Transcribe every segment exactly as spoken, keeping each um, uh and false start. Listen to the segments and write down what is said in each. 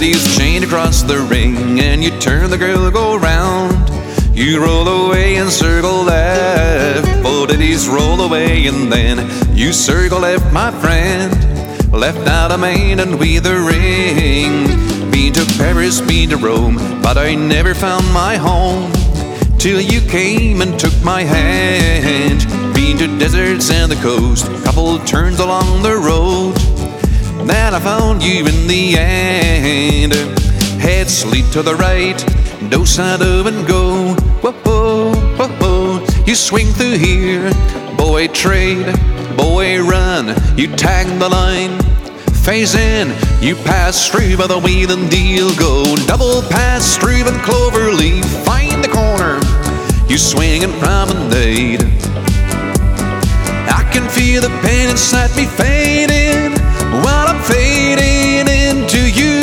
ladies chained across the ring, and you turn the girl, go round. You roll away and circle left. Four ladies roll away and then you circle left, my friend. Left out of Maine and with the ring. Been to Paris, been to Rome, but I never found my home till you came and took my hand. Been to deserts and the coast, couple turns along the road, then I found you in the end. Head sleep to the right, do side up and go. Whoa, whoa, whoa. You swing through here, boy trade, boy run. You tag the line, phase in. You pass through by the wheel and deal go. Double pass through and Cloverleaf, find the corner. You swing and promenade. I can feel the pain inside me fading while I'm fading into you.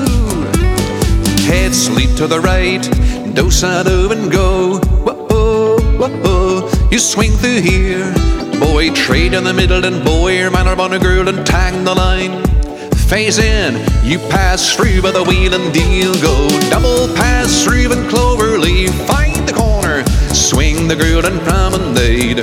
Head sleep to the right, do side up and go. Whoa, whoa, whoa. You swing through here, boy trade in the middle and boy man on a girl and tag the line. Phase in, you pass through by the wheel and deal go. Double pass through and Cloverleaf, find the corner. Swing the girl and promenade.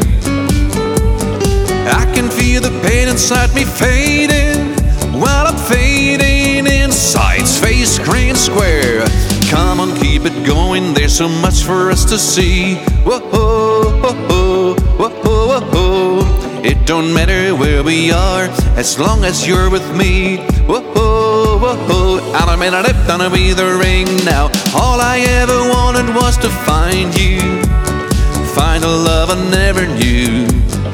I can feel the pain inside me fading while I'm fading inside Space Grand Square. Come on, keep it going, there's so much for us to see. Whoa, whoa, whoa, whoa, whoa, whoa. It don't matter where we are as long as you're with me. Whoa, whoa, whoa. And I'm in a left and I'm with the ring now. All I ever wanted was to find you, find a love I never knew.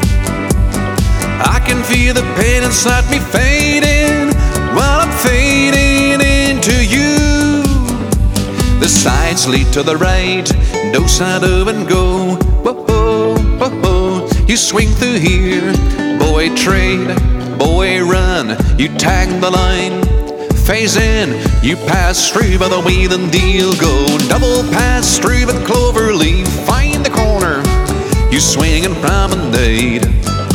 I can feel the pain inside me fading while I'm fading into you. The sides lead to the right, do side up and go. Whoa, whoa, whoa. You swing through here, boy trade, boy run. You tag the line, phase in. You pass through by the wheel and deal go. Double pass through with Cloverleaf, find the corner. You swing and promenade.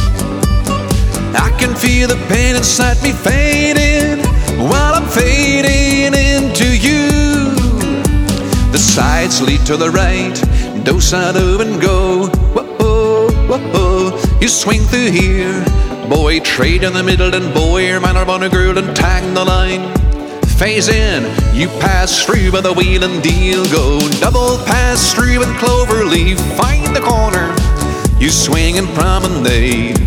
I can feel the pain inside me fading while I'm fading into you. The sides lead to the right, do side up and go. Whoa, whoa, whoa. You swing through here, boy trade in the middle and boy man on a girl and tag the line. Phase in, you pass through by the wheel and deal go. Double pass through and Cloverleaf, find the corner. You swing and promenade.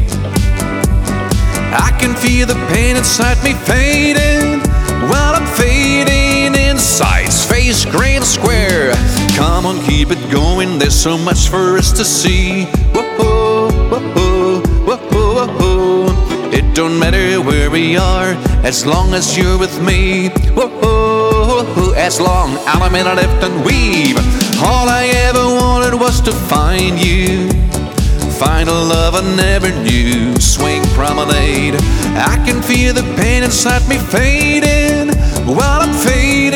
I can feel the pain inside me fading while I'm fading inside Space Grand Square. Come on, keep it going, there's so much for us to see. Whoa, whoa, whoa, whoa, whoa, whoa. It don't matter where we are as long as you're with me. Whoa, whoa, whoa. As long as I'm in a left and weave. All I ever wanted was to find you, find a love I never knew. Swing promenade. I can feel the pain inside me fading while I'm fading